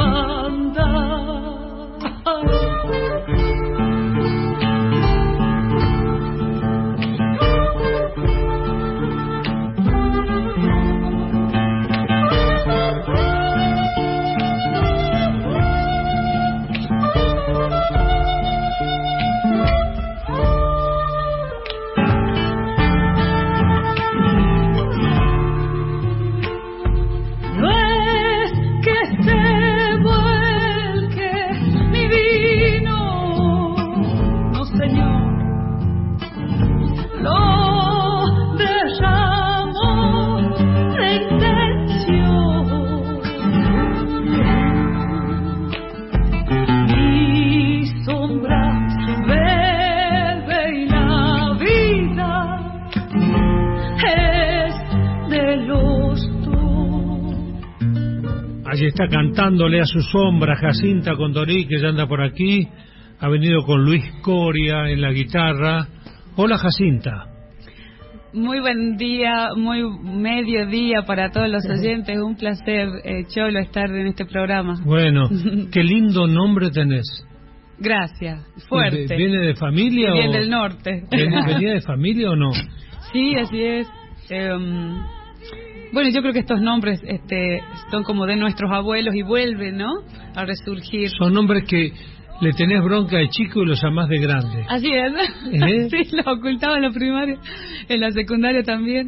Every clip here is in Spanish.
Allí está cantándole a su sombra Jacinta Condorí, que ya anda por aquí. Ha venido con Luis Coria en la guitarra. Hola, Jacinta. Muy buen día, muy mediodía para todos los oyentes. Un placer, Cholo, estar en este programa. Bueno, qué lindo nombre tenés. Gracias, fuerte. ¿Viene de familia o...? Viene del norte. ¿Venía de familia o no? Sí, así es. Bueno, yo creo que estos nombres son como de nuestros abuelos y vuelven, ¿no?, a resurgir. Son nombres que le tenés bronca de chico y los llamás de grande. Así es. ¿Eh? Sí, los ocultaba en la primaria, en la secundaria también.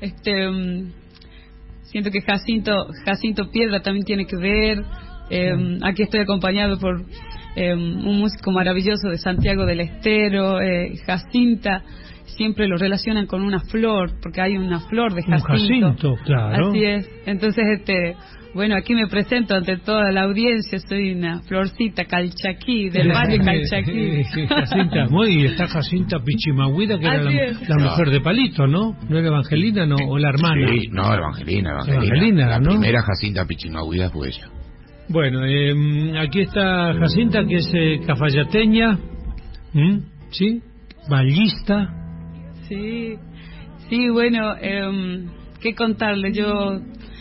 Siento que Jacinto Piedra también tiene que ver. Aquí estoy acompañado por un músico maravilloso de Santiago del Estero, Jacinta. Siempre lo relacionan con una flor, porque hay una flor de Jacinto. Un Jacinto, claro. Así es. Entonces, bueno, aquí me presento ante toda la audiencia. Soy una florcita calchaquí, del valle Calchaquí. Jacinta, está Jacinta Pichimahuida, que era la mujer de Palito, ¿no? ¿No era Evangelina, no? ¿O la hermana? Sí, no, Evangelina, la ¿no? Primera Jacinta Pichimahuida fue ella. Bueno, aquí está Jacinta, que es cafayateña, ¿sí? Ballista. Sí, bueno, qué contarle. Yo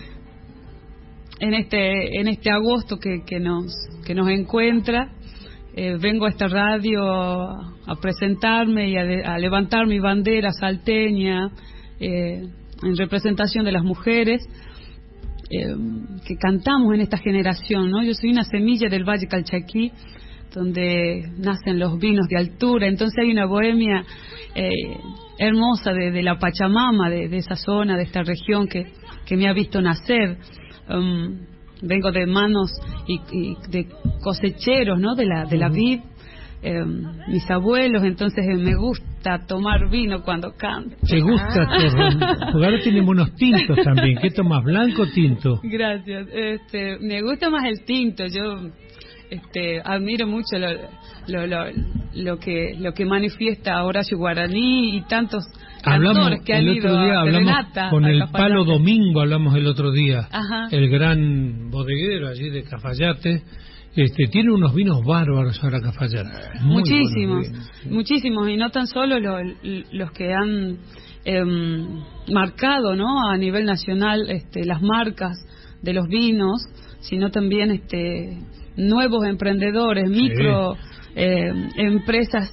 en este agosto que nos encuentra, vengo a esta radio a presentarme y a levantar mi bandera salteña en representación de las mujeres que cantamos en esta generación, ¿no? Yo soy una semilla del Valle Calchaquí, donde nacen los vinos de altura. Entonces hay una bohemia hermosa de la Pachamama, de esa zona, de esta región que me ha visto nacer. Vengo de manos y de cosecheros, ¿no?, de la vid, mis abuelos. Entonces me gusta tomar vino cuando canto. ¿Te gusta? Porque ahora tenemos unos tintos también. ¿Qué tomas, blanco o tinto? Gracias. Me gusta más el tinto. Yo admiro mucho lo que manifiesta Horacio Guaraní y tantos cantores que han ido. Renata, con el Palo Domingo hablamos el otro día. Ajá. El gran bodeguero allí de Cafayate. Tiene unos vinos bárbaros ahora Cafayate. Muchísimos, y no tan solo los que han marcado, ¿no?, a nivel nacional las marcas de los vinos, sino también nuevos emprendedores, micro empresas,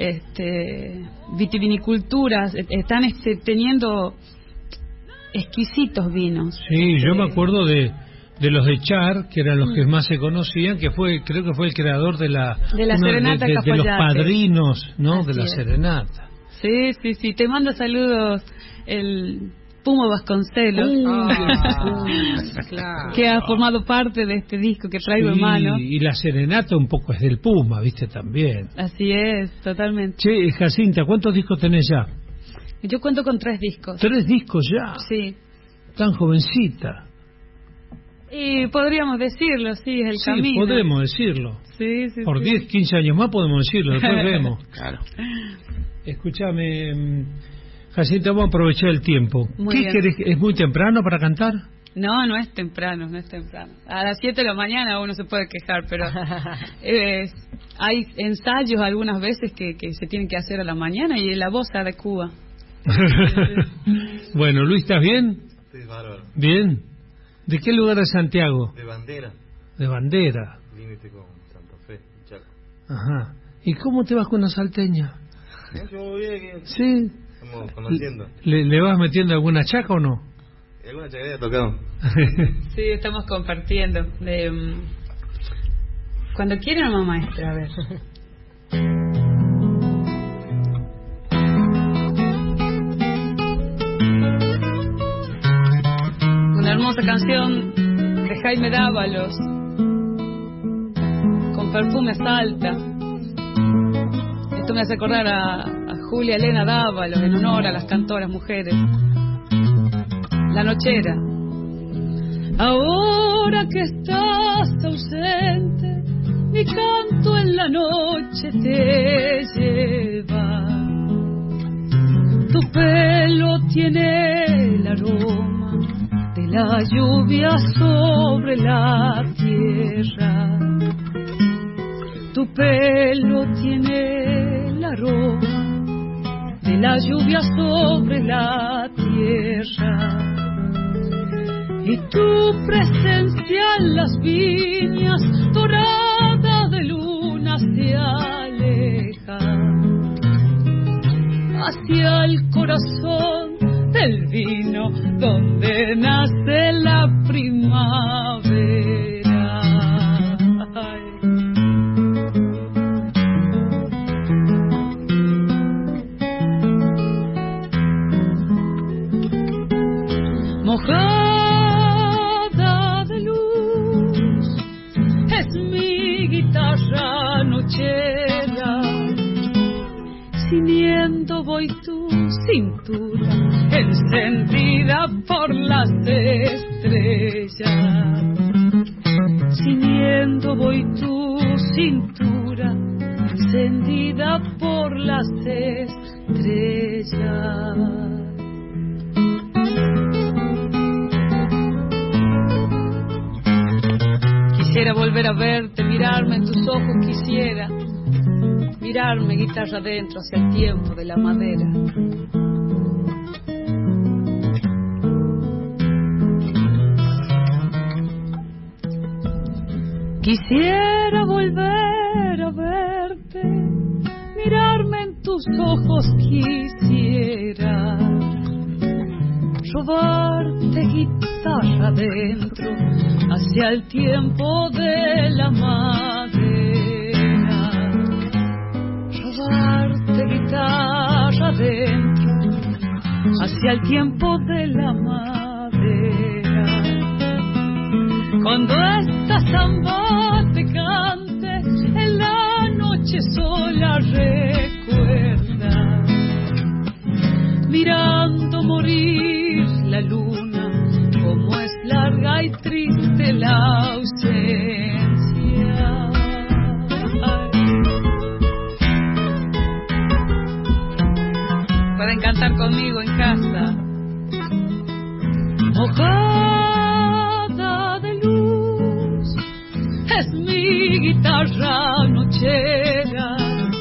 vitiviniculturas, están teniendo exquisitos vinos. Sí, yo me acuerdo de los de Char, que eran los que más se conocían, creo que fue el creador de la serenata de los padrinos, ¿no? Así de la es. Serenata. Sí, te mando saludos el Pumo Vasconcelos, Claro. que ha formado parte de este disco que traigo en mano. Y la Serenata un poco es del Puma, ¿viste? También. Así es, totalmente. Che, Jacinta, ¿cuántos discos tenés ya? Yo cuento con 3 discos. 3 discos ya. Sí. Tan jovencita. Y podríamos decirlo, sí, es el camino. Sí, podemos decirlo. Sí. Por 10, 15 años más podemos decirlo, después vemos. Claro. Escúchame, Jacinta, vamos a aprovechar el tiempo. Muy ¿Qué bien. querés? ¿Es muy temprano para cantar? No es temprano. A las 7 de la mañana uno se puede quejar, pero hay ensayos algunas veces que se tienen que hacer a la mañana y la voz se adecua. Bueno, Luis, ¿estás bien? Sí, bárbaro. Bien. ¿De qué lugar de Santiago? De Bandera. de bandera. Límite con Santa Fe, Chaco. Ajá. ¿Y cómo te vas con la salteña? No, yo voy bien. Sí. Estamos conociendo. ¿Le vas metiendo alguna chaca o no? ¿Alguna chacarera tocado? Sí, estamos compartiendo. Cuando quieran, mamá maestra, a ver. Una hermosa canción de Jaime Dávalos, con perfume salta. Esto me hace acordar a Julia Elena Dávalos, en honor a las cantoras mujeres. La Nochera. Ahora que estás ausente, mi canto en la noche te lleva. Tu pelo tiene el aroma de la lluvia sobre la tierra. Tu pelo tiene el aroma de la lluvia sobre la tierra. Y tu presencia en las viñas dorada de luna se aleja hacia el corazón del vino donde nace la primavera. Mojada de luz es mi guitarra nochera, ciñendo voy tu cintura encendida por las estrellas. Ciñendo voy tu cintura encendida por las estrellas. Quisiera volver a verte, mirarme en tus ojos, quisiera mirarme guitarra adentro hacia el tiempo de la madera. Quisiera volver a verte, mirarme en tus ojos, quisiera robarte guitarra adentro hacia el tiempo de la madera. Robarte guitarra adentro hacia el tiempo de la madera. Cuando esta samba te cante en la noche sola, recuerda mirando morir la luna, como es larga y triste la ausencia. Pueden cantar conmigo en casa. Mojada de luz es mi guitarra nochera,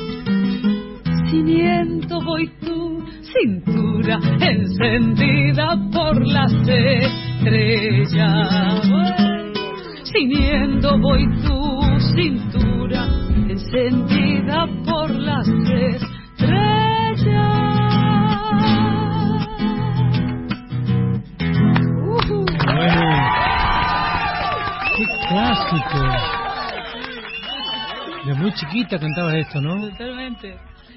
ciñendo voy tu cintura encendida por las estrellas. Ciñendo voy tu cintura encendida por las estrellas. Bueno, qué clásico. De muy chiquita cantabas esto, ¿no? Totalmente.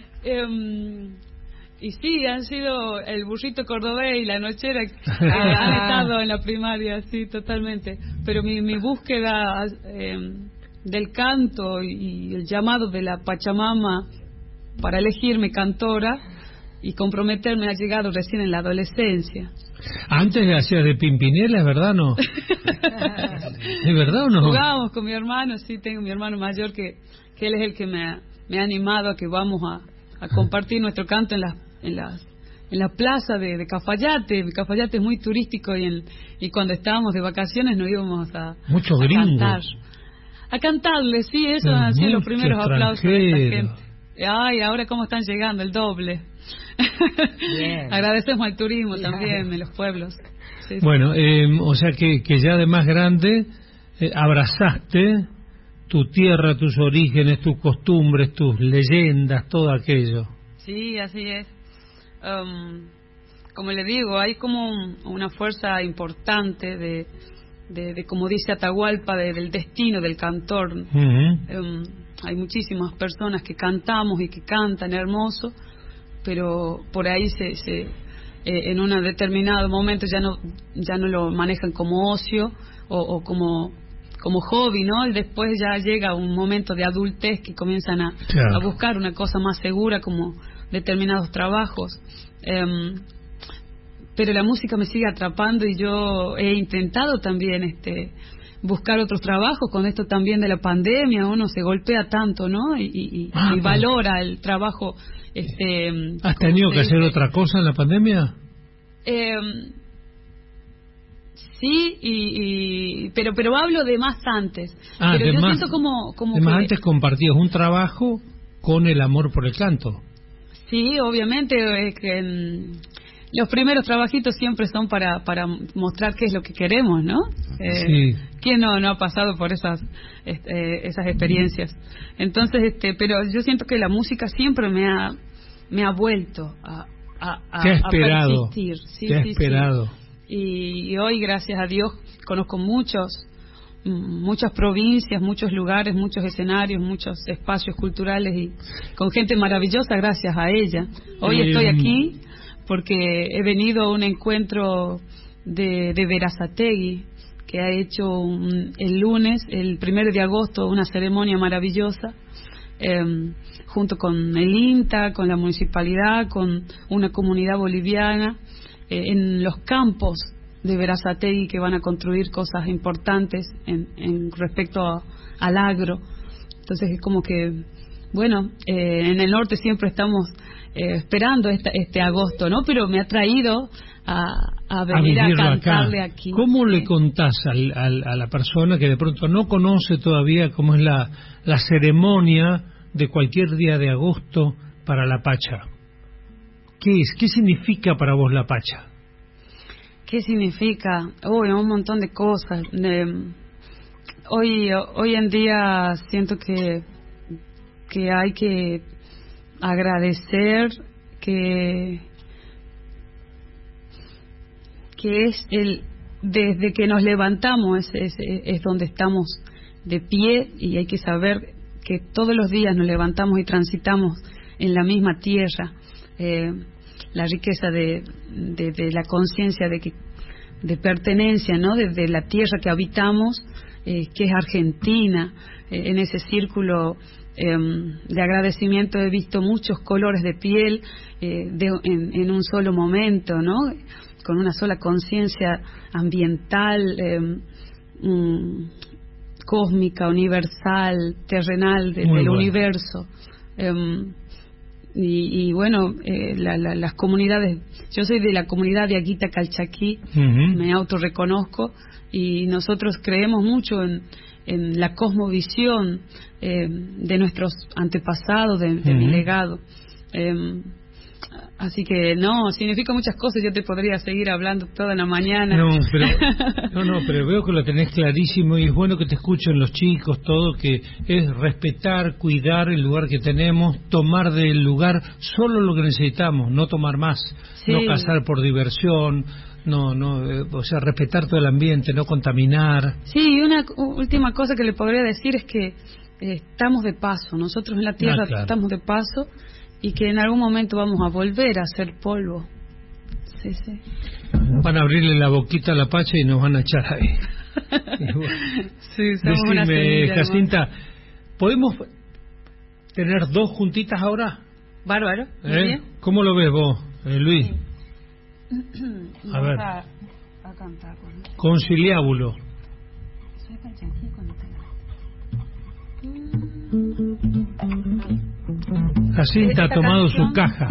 Y sí, han sido el burrito cordobés y la nochera que han estado en la primaria, sí, totalmente. Pero mi búsqueda del canto y el llamado de la Pachamama para elegirme cantora y comprometerme ha llegado recién en la adolescencia. Antes hacías de Pimpinela, ¿es verdad no? ¿Es verdad o no? Jugábamos con mi hermano, sí, tengo mi hermano mayor que él es el que me ha animado a que vamos a compartir nuestro canto en la plaza de Cafayate. Cafayate es muy turístico y cuando estábamos de vacaciones nos íbamos a cantar. A cantarle, sí, eso han sido los primeros aplausos de esta gente. Ay, ahora cómo están llegando, el doble. Agradecemos al turismo también en los pueblos. Sí, bueno, o sea que ya de más grande abrazaste tu tierra, tus orígenes, tus costumbres, tus leyendas, todo aquello. Sí, así es. Como le digo, hay como una fuerza importante de como dice Atahualpa, del destino del cantor. Hay muchísimas personas que cantamos y que cantan hermoso, pero por ahí en un determinado momento ya no lo manejan como ocio o como hobby, ¿no? Y después ya llega un momento de adultez que comienzan a buscar una cosa más segura, como determinados trabajos. Pero la música me sigue atrapando y yo he intentado también buscar otros trabajos. Con esto también de la pandemia uno se golpea tanto, ¿no? Y valora el trabajo. ¿Has tenido que hacer otra cosa en la pandemia? Sí, pero hablo de más antes. Pero yo siento como de más que antes compartías un trabajo con el amor por el canto. Sí, obviamente los primeros trabajitos siempre son para mostrar qué es lo que queremos, ¿no? Sí. ¿Quién no ha pasado por esas experiencias? Entonces, pero yo siento que la música siempre me ha vuelto a persistir. Sí, te ha esperado. Sí. Y hoy, gracias a Dios, conozco muchas provincias, muchos lugares, muchos escenarios, muchos espacios culturales y con gente maravillosa gracias a ella. Hoy estoy aquí porque he venido a un encuentro de Berazategui, que ha hecho el lunes, el 1 de agosto, una ceremonia maravillosa, junto con el INTA, con la municipalidad, con una comunidad boliviana, en los campos de Berazategui, que van a construir cosas importantes en respecto al agro. Entonces es como que, bueno, en el norte siempre estamos esperando este agosto, ¿no? Pero me ha traído a venir a cantarle acá. Aquí. ¿Cómo le contás a la persona que de pronto no conoce todavía cómo es la ceremonia de cualquier día de agosto para la Pacha? ¿Qué es? ¿Qué significa para vos la Pacha? ¿Qué significa? Un montón de cosas. Hoy en día siento que hay que agradecer que es desde que nos levantamos es donde estamos de pie, y hay que saber que todos los días nos levantamos y transitamos en la misma tierra. La riqueza de la conciencia de pertenencia, ¿no? De la tierra que habitamos, que es Argentina. En ese círculo de agradecimiento he visto muchos colores de piel en un solo momento, ¿no? Con una sola conciencia ambiental, cósmica, universal, terrenal, del universo. Y bueno, las comunidades, yo soy de la comunidad de Aguita Calchaquí, me autorreconozco, y nosotros creemos mucho en la cosmovisión de nuestros antepasados, de mi legado. Así que significa muchas cosas. Yo te podría seguir hablando toda la mañana. Pero veo que lo tenés clarísimo, y es bueno que te escuchen los chicos, todo, que es respetar, cuidar el lugar que tenemos, tomar del lugar solo lo que necesitamos, no tomar más, no cazar por diversión, o sea, respetar todo el ambiente, no contaminar. Sí, y una última cosa que le podría decir es que estamos de paso, nosotros en la tierra estamos de paso, y que en algún momento vamos a volver a ser polvo. Sí. Van a abrirle la boquita a la Pacha y nos van a echar ahí. Sí, somos una semilla, Jacinta, ¿podemos tener dos juntitas ahora? Bárbaro. Muy bien. ¿Cómo lo ves vos, Luis? A ver. A cantar. Conciliábulo. Soy calchaquí cuando Jacinta ha tomado su caja.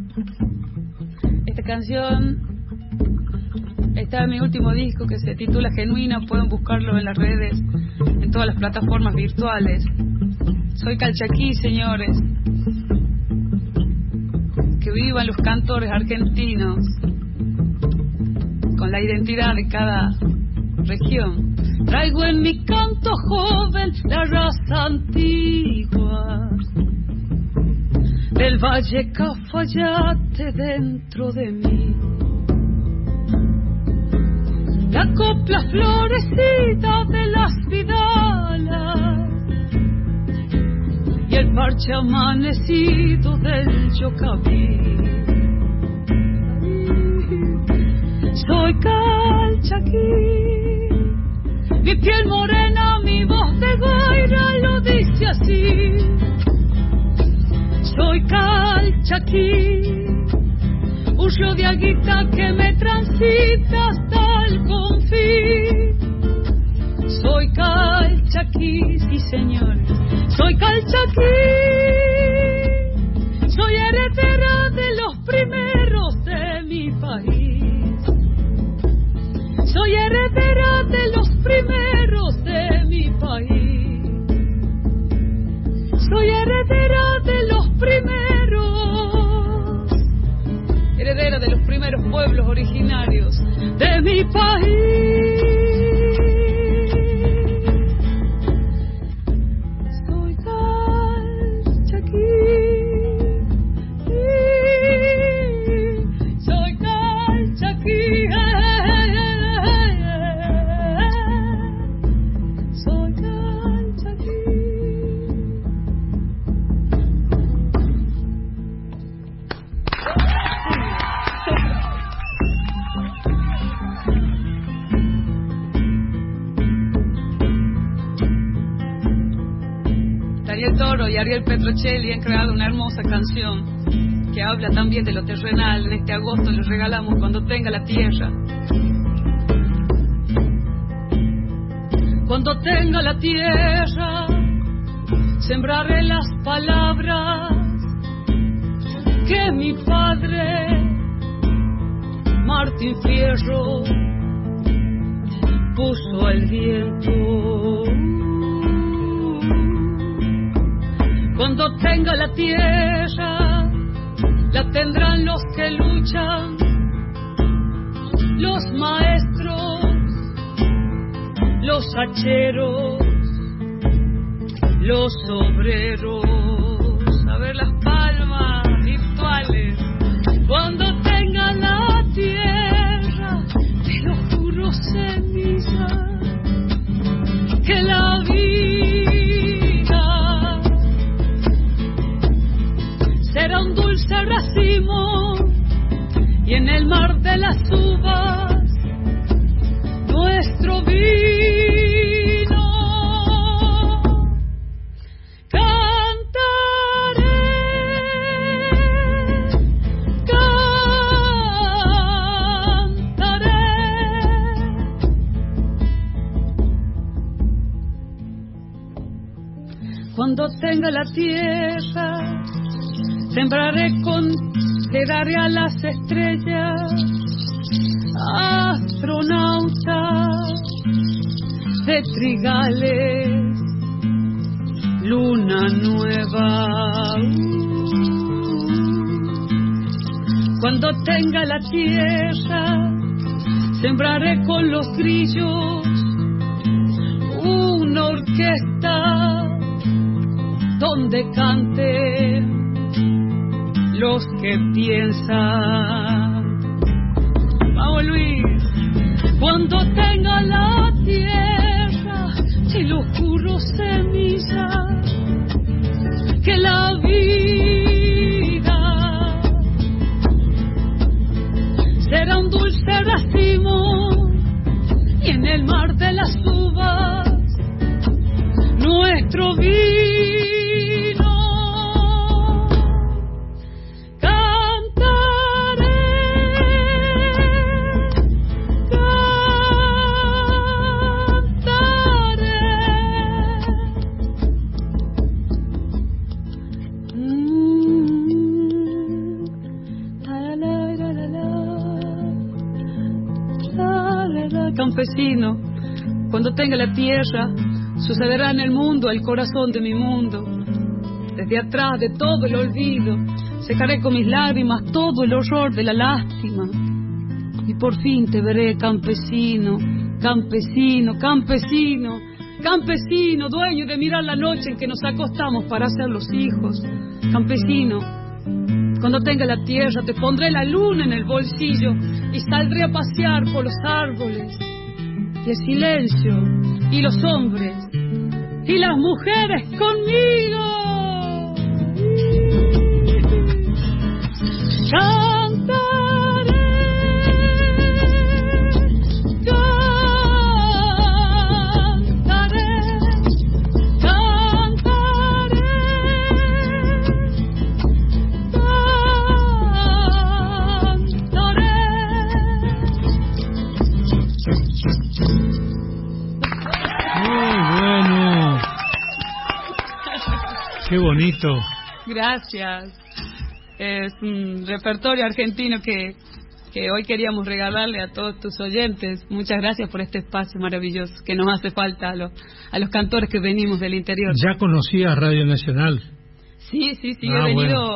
Esta canción está en mi último disco, que se titula Genuina. Pueden buscarlo en las redes, en todas las plataformas virtuales. Soy calchaquí, señores. Que vivan los cantores argentinos con la identidad de cada región. Traigo en mi canto joven la raza antigua del Valle Cafayate dentro de mí. La copla florecida de las vidalas y el parche amanecido del Yocaví. Soy Calchaquí, mi piel morena, mi voz de guaira lo dice así. Soy Calchaquí, un río de aguita que me transita hasta el confín. Soy Calchaquí, sí señores, soy Calchaquí. Soy heredera de los primeros de mi país. Soy heredera de los primeros de mi país. Soy heredera de los primeros, heredera de los primeros pueblos originarios de mi país. Soy Calchaquí, soy Calchaquí, soy Calchaquí. Daniel Toro y Ariel Petrocelli han creado una hermosa canción que habla también de lo terrenal. En este agosto les regalamos Cuando tenga la tierra. Cuando tenga la tierra, sembraré las palabras que mi padre Martín Fierro puso al viento. Cuando tenga la tierra, la tendrán los que luchan, los maestros, los hacheros, los obreros. A ver las palmas virtuales. Cuando tenga la tierra, te lo juro, semilla, que la vida será un dulce racimo y en el mar de las uvas nuestro vino. Cantaré, cantaré. Cuando tenga la tierra, sembraré, consideraré a las estrellas, astronautas de trigales, luna nueva. Cuando tenga la tierra, sembraré con los grillos una orquesta donde canten los que piensan. Vamos, Luis. Cuando tenga la tierra, te lo juro, semilla, que la vida será un dulce racimo y en el mar de las uvas nuestro vino. Campesino, cuando tenga la tierra, sucederá en el mundo el corazón de mi mundo. Desde atrás de todo el olvido, secaré con mis lágrimas todo el horror de la lástima. Y por fin te veré, campesino, Campesino, campesino, campesino, dueño de mirar la noche en que nos acostamos para hacer los hijos. Campesino, cuando tenga la tierra te pondré la luna en el bolsillo y saldré a pasear por los árboles. Y el silencio, y los hombres, y las mujeres conmigo. Cantaré, cantaré, cantaré, cantaré. Muy bueno. Qué bonito. Gracias. Es un repertorio argentino que hoy queríamos regalarle a todos tus oyentes. Muchas gracias por este espacio maravilloso que nos hace falta a los cantores que venimos del interior. ¿Ya conocías Radio Nacional? Sí, he venido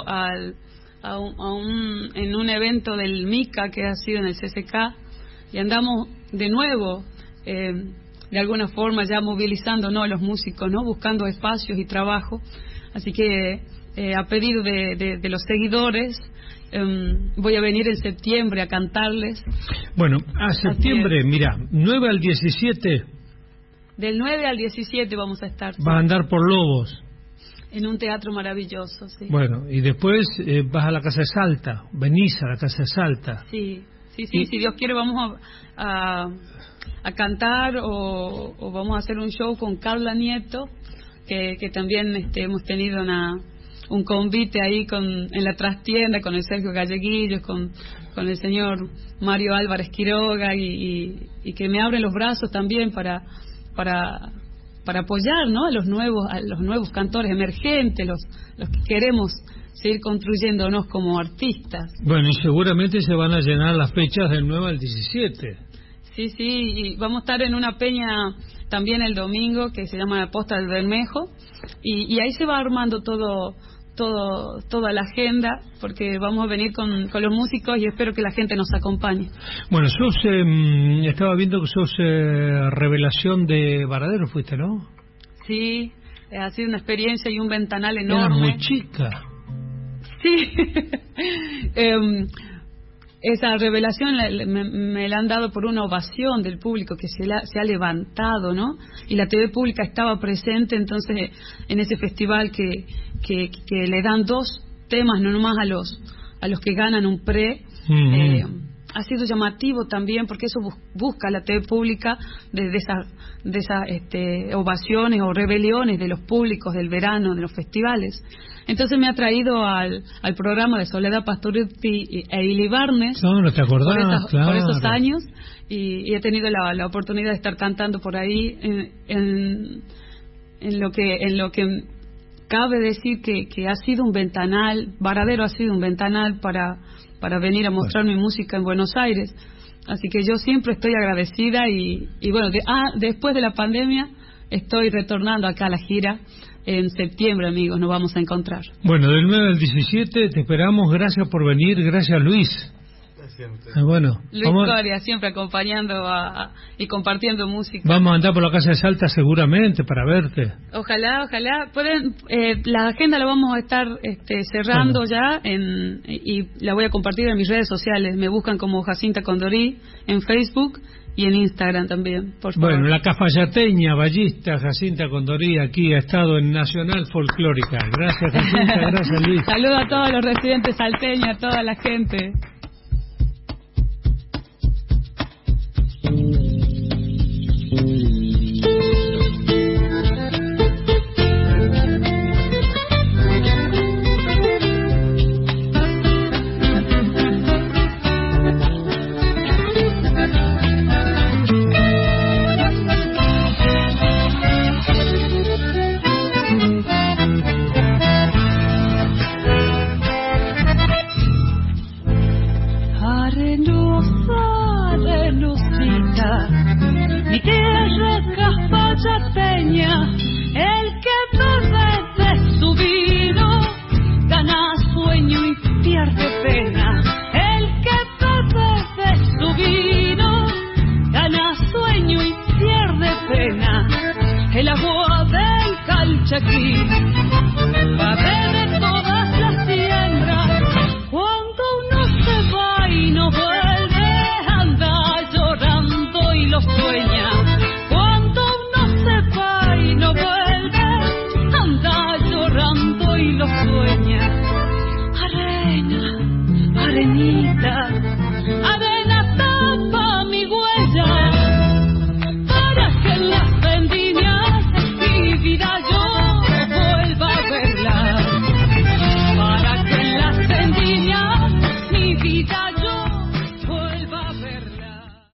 en un evento del MICA que ha sido en el CCK y andamos de nuevo, de alguna forma ya movilizándonos a los músicos, ¿no? Buscando espacios y trabajo. Así que a pedido de los seguidores, voy a venir en septiembre a cantarles. Bueno, a septiembre, mira, 9 al 17. Del 9 al 17 vamos a estar. Vas a andar por Lobos. En un teatro maravilloso, sí. Bueno, y después vas a la Casa de Salta, venís a la Casa de Salta. Sí, si Dios quiere vamos a cantar o vamos a hacer un show con Carla Nieto, que también hemos tenido un convite ahí en la trastienda con el Sergio Galleguillos, con el señor Mario Álvarez Quiroga y que me abren los brazos también para apoyar, ¿no? a los nuevos cantores emergentes, los que queremos seguir construyéndonos como artistas. Bueno, y seguramente se van a llenar las fechas del 9 al 17. Sí, y vamos a estar en una peña también el domingo que se llama Posta del Bermejo y ahí se va armando toda la agenda, porque vamos a venir con los músicos y espero que la gente nos acompañe. Bueno, estaba viendo que sos revelación de Varadero, fuiste, ¿no? Sí, ha sido una experiencia y un ventanal enorme. Era muy chica. Sí. Esa revelación me la han dado por una ovación del público que se ha levantado, ¿no? Y la TV pública estaba presente, entonces, en ese festival que le dan 2 temas, no nomás a los que ganan un pre. Ha sido llamativo también, porque eso busca la TV pública de esas ovaciones o rebeliones de los públicos del verano, de los festivales. Entonces me ha traído al programa de Soledad Pastorutti e Ili Barnes. No te acordás, claro. Por esos años, y he tenido la oportunidad de estar cantando por ahí en lo que cabe decir que ha sido un ventanal. Varadero ha sido un ventanal para venir a mostrar mi música en Buenos Aires. Así que yo siempre estoy agradecida y bueno, después de la pandemia estoy retornando acá a la gira. En septiembre, amigos, nos vamos a encontrar. Bueno, del 9 al 17 te esperamos. Gracias por venir. Gracias, Luis. Gracias a ustedes. Bueno, Luis Coria, siempre acompañando y compartiendo música. Vamos a andar por la Casa de Salta seguramente para verte. Ojalá. La agenda la vamos a estar cerrando ya y la voy a compartir en mis redes sociales. Me buscan como Jacinta Condorí en Facebook y en Instagram también, por favor. Bueno, la cafayateña, ballista Jacinta Condorí aquí ha estado en Nacional Folclórica. Gracias, Jacinta. Gracias, Luis. Saludos a todos los residentes salteños, a toda la gente. Chaquí, pa' ver